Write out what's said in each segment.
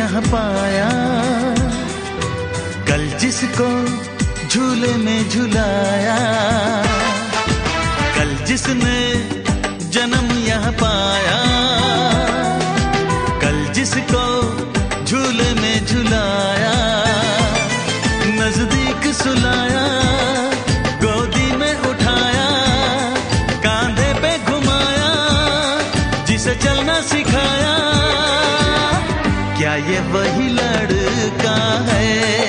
यहाँ पाया, कल जिसको झूले में झुलाया, कल जिसने जन्म यहाँ पाया, कल जिसको झूले में झुलाया, नजदीक सुलाया, गोदी में उठाया, कांधे पे घुमाया, जिसे चलना सिखाया, क्या ये वही लड़का है?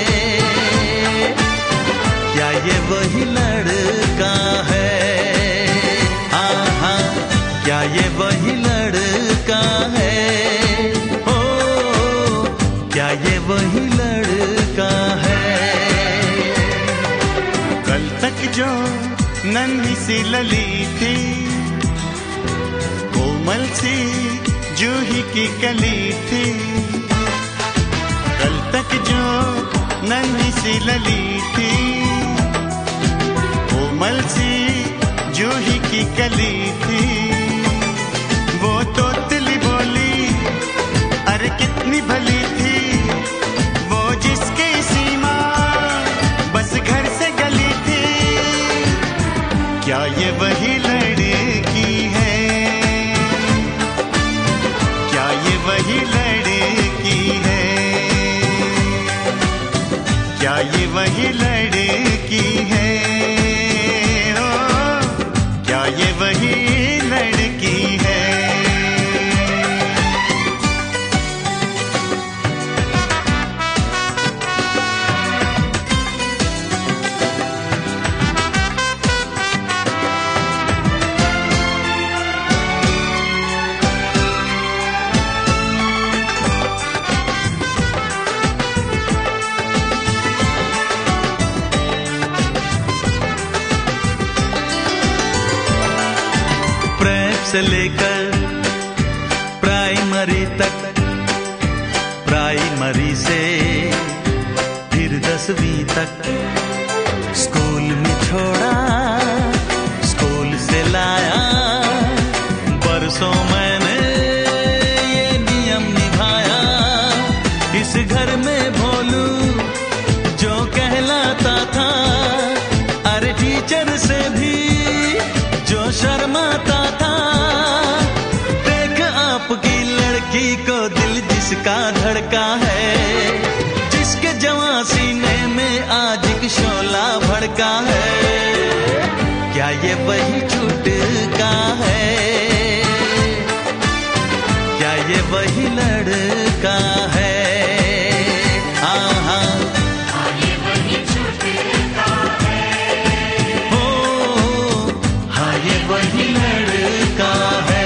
क्या ये वही लड़का है? हाँ, क्या ये वही लड़का है? ओ, क्या ये वही लड़का है? कल तक जो नन्ही सी लली थी, कोमल सी जूही की कली थी, कल तक जो नन्ही सी लली थी, कोमल सी जूही की कली थी, वो तो तिली बोली अरे कितनी भली थी, वो जिसके सीमा बस घर से गली थी, क्या ये वही लड़की है? क्या ये वही लड़की है? क्या ये वही लड़की है? क्या ये वही लड़की है? से लेकर प्राइमरी तक, प्राइमरी से फिर 10वीं तक, स्कूल में छोड़ा, स्कूल से लाया, बरसों मैंने ये नियम निभाया, इस घर में भोलू जो कहलाता था, अरे टीचर से भी जो शर्माता था, आपकी लड़की को दिल जिसका धड़का है, जिसके जवां सीने में आज एक शोला भड़का है, क्या ये वही छूटका है? क्या ये वही लड़का है? हाँ, ये वही छूटका है। ओ, हाँ ये वही लड़का है।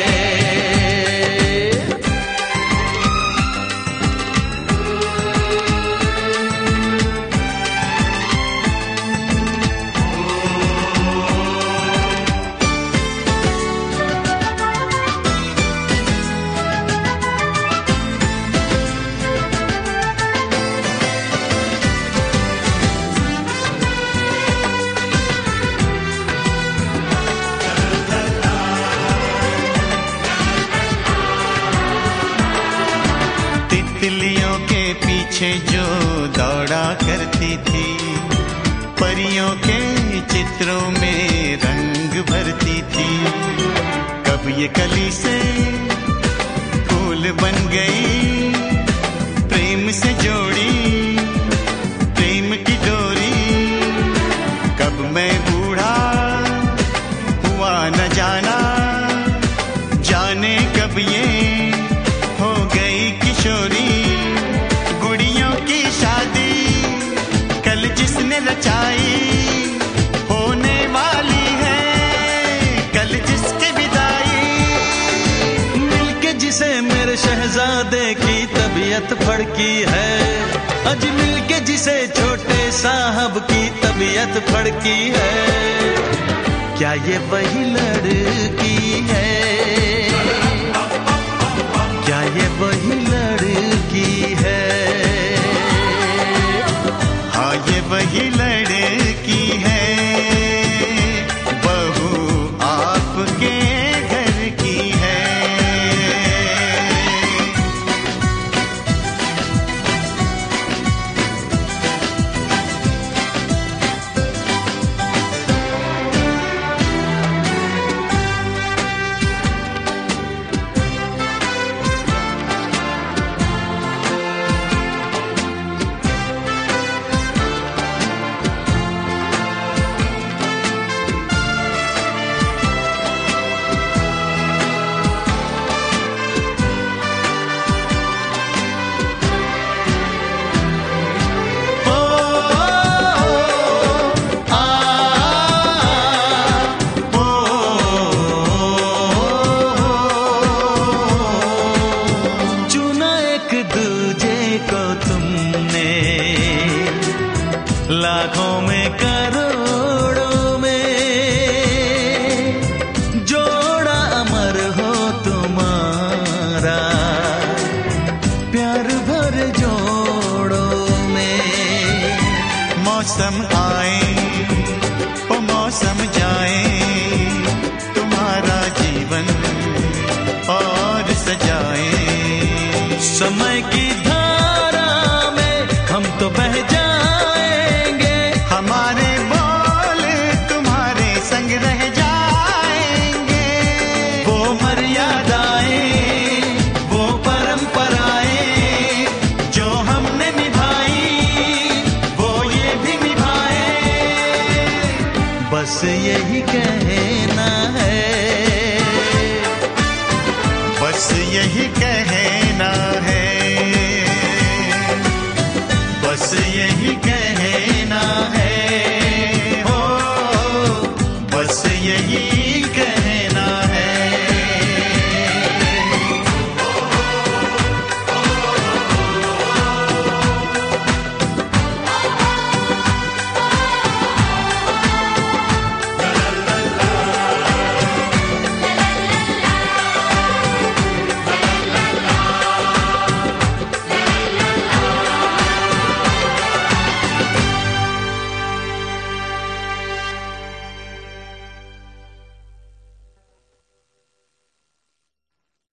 तितलियों के पीछे जो दौड़ा करती थी, परियों के चित्रों में रंग भरती थी, कब ये कली से फूल बन गई, प्रेम से जोड़ी प्रेम की डोरी, कब मैं बूढ़ा हुआ न जाना, जाने कब ये हो गई किशोरी, गुड़ियों की शादी कल जिसने रचाई, होने वाली है कल जिसकी विदाई, मिलके जिसे मेरे शहजादे की तबीयत फड़की है, अज मिलके जिसे छोटे साहब की तबीयत फड़की है, क्या ये वही लड़की है? क्या ये वही लड़की है? हाँ ये वही लड़की है, बहू आपके घर की है। लाखों में करोड़ों में जोड़ा अमर हो तुम्हारा, प्यार भर जोड़ों में। मौसम आए ओ मौसम जाए, तुम्हारा जीवन और सजाए। समय की धारा में हम तो बह जाएंगे, हमारे बोल तुम्हारे संग रह जाएंगे। वो मर्यादाएं, वो परंपराएं जो हमने निभाई, वो ये भी निभाए। बस यही कहना है, बस यही कहना है, बस यही कहना